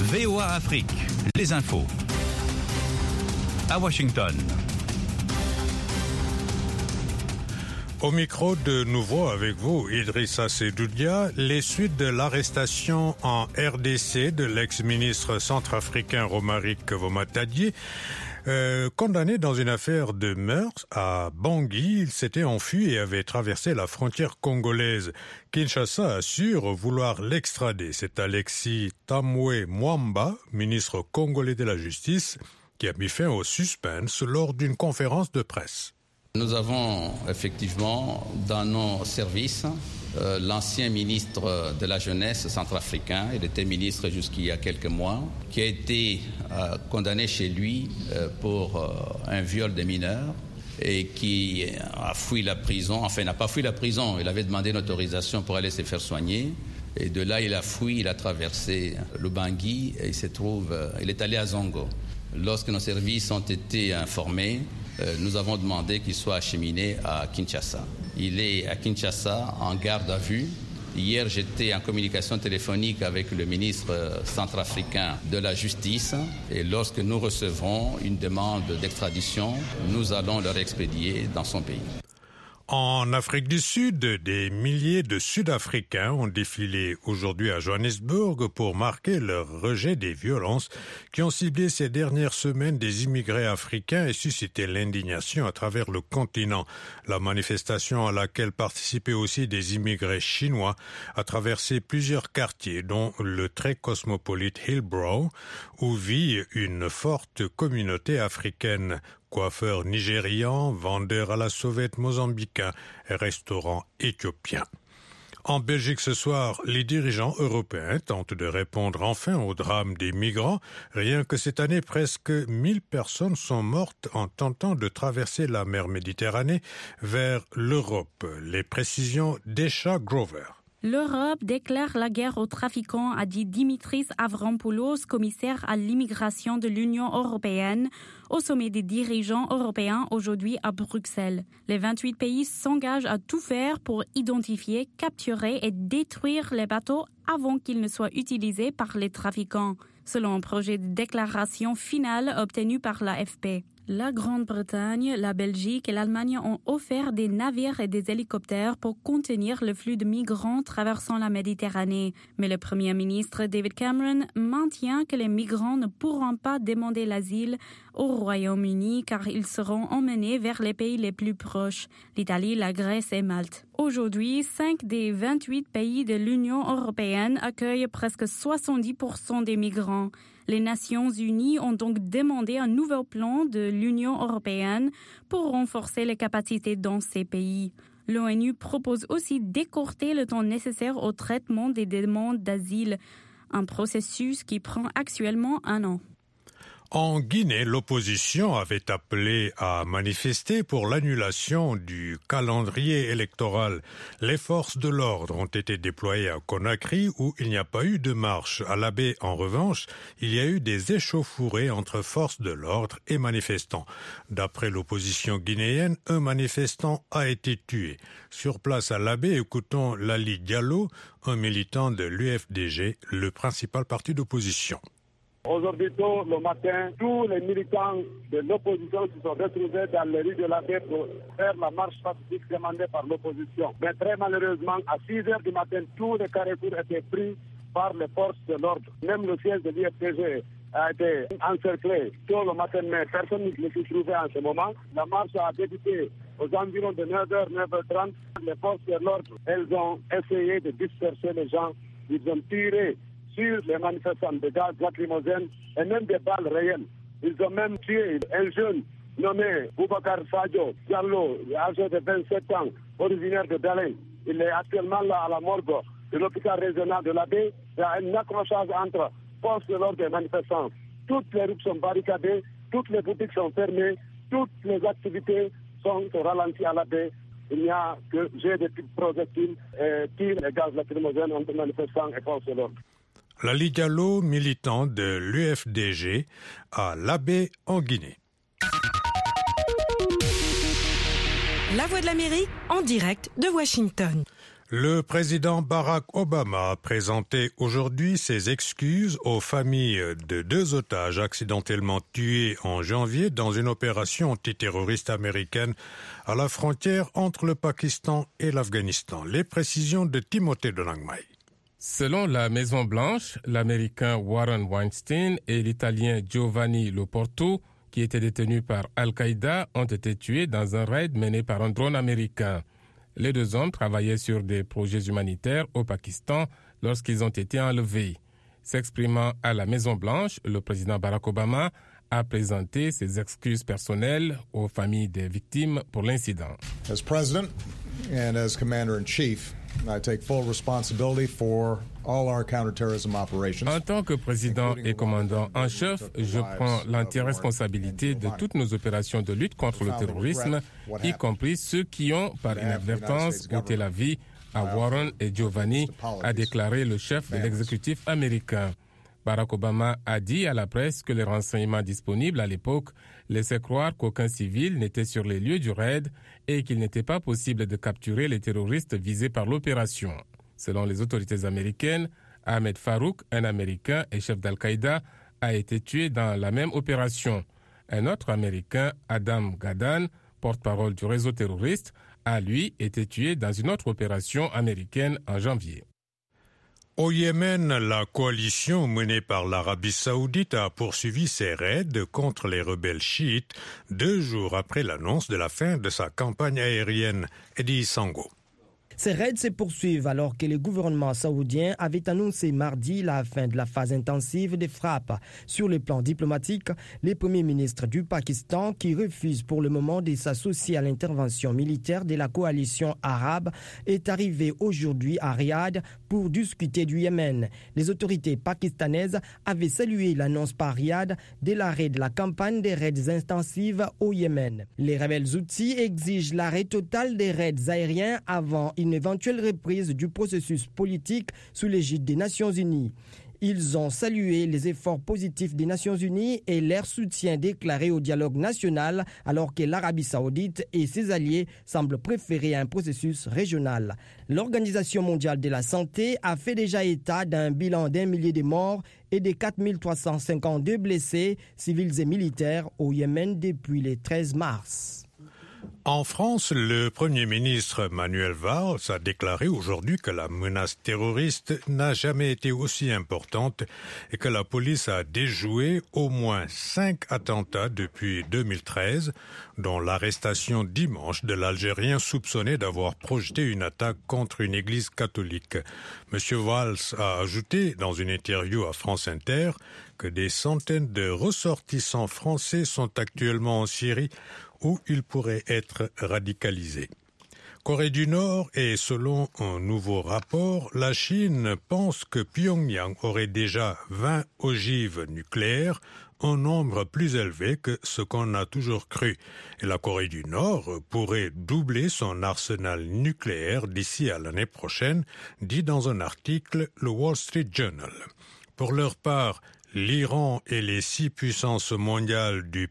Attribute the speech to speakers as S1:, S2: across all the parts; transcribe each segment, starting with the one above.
S1: VOA Afrique, les infos. À Washington.
S2: Au micro de nouveau avec vous, Idrissa Seydoudia, les suites de l'arrestation en RDC de l'ex-ministre centrafricain Romaric Vomatadie, condamné dans une affaire de meurtre à Bangui. Il s'était enfui et avait traversé la frontière congolaise. Kinshasa assure vouloir l'extrader. C'est Alexis Tamwe Mwamba, ministre congolais de la Justice, qui a mis fin au suspense lors d'une conférence de presse.
S3: Nous avons effectivement dans nos services l'ancien ministre de la Jeunesse centrafricain, il était ministre jusqu'il y a quelques mois, qui a été condamné chez lui pour un viol de mineurs et qui a fui la prison, enfin n'a pas fui la prison, il avait demandé une autorisation pour aller se faire soigner. Et de là, il a fui, il a traversé le Bangui et il est allé à Zongo. Lorsque nos services ont été informés, nous avons demandé qu'il soit acheminé à Kinshasa. Il est à Kinshasa en garde à vue. Hier, j'étais en communication téléphonique avec le ministre centrafricain de la Justice et lorsque nous recevrons une demande d'extradition, nous allons leur expédier dans son pays.
S2: En Afrique du Sud, des milliers de Sud-Africains ont défilé aujourd'hui à Johannesburg pour marquer leur rejet des violences qui ont ciblé ces dernières semaines des immigrés africains et suscité l'indignation à travers le continent. La manifestation à laquelle participaient aussi des immigrés chinois a traversé plusieurs quartiers, dont le très cosmopolite Hillbrow, où vit une forte communauté africaine. Coiffeurs nigérians, vendeurs à la sauvette mozambicains et restaurants éthiopiens. En Belgique ce soir, les dirigeants européens tentent de répondre enfin au drame des migrants. Rien que cette année, presque 1000 personnes sont mortes en tentant de traverser la mer Méditerranée vers l'Europe. Les précisions d'Esha Grover.
S4: L'Europe déclare la guerre aux trafiquants, a dit Dimitris Avramopoulos, commissaire à l'immigration de l'Union européenne, au sommet des dirigeants européens aujourd'hui à Bruxelles. Les 28 pays s'engagent à tout faire pour identifier, capturer et détruire les bateaux avant qu'ils ne soient utilisés par les trafiquants, selon un projet de déclaration finale obtenu par l'AFP. La Grande-Bretagne, la Belgique et l'Allemagne ont offert des navires et des hélicoptères pour contenir le flux de migrants traversant la Méditerranée. Mais le Premier ministre David Cameron maintient que les migrants ne pourront pas demander l'asile au Royaume-Uni car ils seront emmenés vers les pays les plus proches, l'Italie, la Grèce et Malte. Aujourd'hui, 5 des 28 pays de l'Union européenne accueillent presque 70% des migrants. Les Nations unies ont donc demandé un nouveau plan de l'Union européenne pour renforcer les capacités dans ces pays. L'ONU propose aussi d'écourter le temps nécessaire au traitement des demandes d'asile, un processus qui prend actuellement 1 an.
S2: En Guinée, l'opposition avait appelé à manifester pour l'annulation du calendrier électoral. Les forces de l'ordre ont été déployées à Conakry où il n'y a pas eu de marche. À La Baie, en revanche, il y a eu des échauffourées entre forces de l'ordre et manifestants. D'après l'opposition guinéenne, un manifestant a été tué. Sur place à La Baie, écoutons Lali Diallo, un militant de l'UFDG, le principal parti d'opposition.
S5: Aujourd'hui tôt, le matin, tous les militants de l'opposition se sont retrouvés dans les rues de la Baie pour faire la marche pacifique demandée par l'opposition. Mais très malheureusement, à 6 heures du matin, tous les carrefours étaient pris par les forces de l'ordre. Même le siège de l'IFDG a été encerclé tôt le matin, mais personne ne s'y trouvait en ce moment. La marche a débuté aux environs de 9h, 9h30. Les forces de l'ordre, elles ont essayé de disperser les gens. Ils ont tiré sur les manifestants de gaz lacrymogènes et même des balles réelles. Ils ont même tué un jeune nommé Boubacar Sadio Diallo, âgé de 27 ans, originaire de Dalin. Il est actuellement là à la morgue de l'hôpital régional de La Baie. Il y a un accrochage entre forces de l'ordre et manifestants. Toutes les routes sont barricadées, toutes les boutiques sont fermées, toutes les activités sont ralenties à La Baie. Il n'y a que jet de projectiles et tir de gaz lacrymogène entre manifestants et forces de l'ordre.
S2: Lali Diallo, militant de l'UFDG à La Baie en Guinée.
S6: La Voix de l'Amérique en direct de Washington.
S2: Le président Barack Obama a présenté aujourd'hui ses excuses aux familles de 2 otages accidentellement tués en janvier dans une opération antiterroriste américaine à la frontière entre le Pakistan et l'Afghanistan. Les précisions de Timothée Donangmai.
S6: Selon la Maison-Blanche, l'Américain Warren Weinstein et l'Italien Giovanni Loporto, qui étaient détenus par Al-Qaïda, ont été tués dans un raid mené par un drone américain. Les 2 hommes travaillaient sur des projets humanitaires au Pakistan lorsqu'ils ont été enlevés. S'exprimant à la Maison-Blanche, le président Barack Obama a présenté ses excuses personnelles aux familles des victimes pour l'incident.
S7: As President and as Commander-in-Chief, I take full responsibility for all our counterterrorism operations.
S6: En tant que président et commandant en chef, je prends l'entière responsabilité de toutes nos opérations de lutte contre le terrorisme, y compris ceux qui ont, par inadvertance, ôté la vie à Warren et Giovanni, a déclaré le chef de l'exécutif américain. Barack Obama a dit à la presse que les renseignements disponibles à l'époque laissaient croire qu'aucun civil n'était sur les lieux du raid et qu'il n'était pas possible de capturer les terroristes visés par l'opération. Selon les autorités américaines, Ahmed Farouk, un Américain et chef d'Al-Qaïda, a été tué dans la même opération. Un autre Américain, Adam Gaddan, porte-parole du réseau terroriste, a lui été tué dans une autre opération américaine en janvier.
S2: Au Yémen, la coalition menée par l'Arabie saoudite a poursuivi ses raids contre les rebelles chiites 2 jours après l'annonce de la fin de sa campagne aérienne. Eddie Sango.
S8: Ces raids se poursuivent alors que le gouvernement saoudien avait annoncé mardi la fin de la phase intensive des frappes. Sur le plan diplomatique, le premier ministre du Pakistan, qui refuse pour le moment de s'associer à l'intervention militaire de la coalition arabe, est arrivé aujourd'hui à Riyad pour discuter du Yémen. Les autorités pakistanaises avaient salué l'annonce par Riyad de l'arrêt de la campagne des raids intensives au Yémen. Les rebelles houthis exigent l'arrêt total des raids aériens avant une éventuelle reprise du processus politique sous l'égide des Nations Unies. Ils ont salué les efforts positifs des Nations Unies et leur soutien déclaré au dialogue national, alors que l'Arabie saoudite et ses alliés semblent préférer un processus régional. L'Organisation mondiale de la santé a fait déjà état d'un bilan d'1 millier de morts et de 4352 blessés, civils et militaires, au Yémen depuis le 13 mars.
S2: En France, le Premier ministre Manuel Valls a déclaré aujourd'hui que la menace terroriste n'a jamais été aussi importante et que la police a déjoué au moins 5 attentats depuis 2013, dont l'arrestation dimanche de l'Algérien soupçonné d'avoir projeté une attaque contre une église catholique. M. Valls a ajouté dans une interview à France Inter que des centaines de ressortissants français sont actuellement en Syrie où ils pourraient être radicalisés. Corée du Nord et selon un nouveau rapport, la Chine pense que Pyongyang aurait déjà 20 ogives nucléaires, un nombre plus élevé que ce qu'on a toujours cru. Et la Corée du Nord pourrait doubler son arsenal nucléaire d'ici à l'année prochaine, dit dans un article le Wall Street Journal. Pour leur part, l'Iran et les 6 puissances mondiales du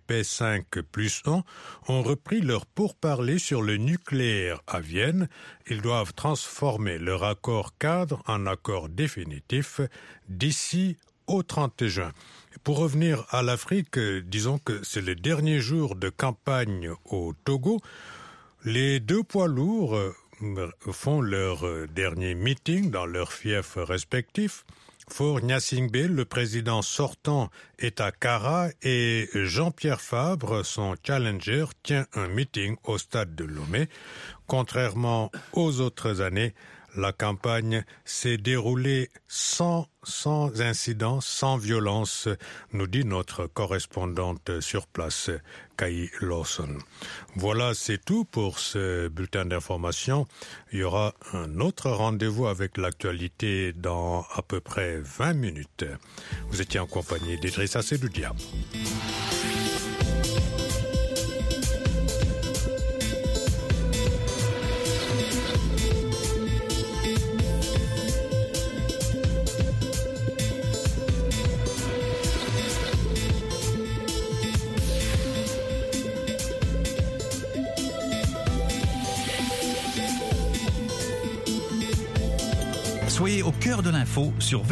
S2: P5+1 ont repris leur pourparlers sur le nucléaire à Vienne. Ils doivent transformer leur accord cadre en accord définitif d'ici au 30 juin. Pour revenir à l'Afrique, disons que c'est le dernier jour de campagne au Togo. Les 2 poids lourds font leur dernier meeting dans leurs fiefs respectifs. Faure Gnassingbé, le président sortant, est à Kara et Jean-Pierre Fabre, son challenger, tient un meeting au stade de Lomé. Contrairement aux autres années, la campagne s'est déroulée sans incident, sans violence, nous dit notre correspondante sur place, Kai Lawson. Voilà, c'est tout pour ce bulletin d'information. Il y aura un autre rendez-vous avec l'actualité dans à peu près 20 minutes. Vous étiez en compagnie d'Idrissa Sedoudia.
S1: cœur de l'info sur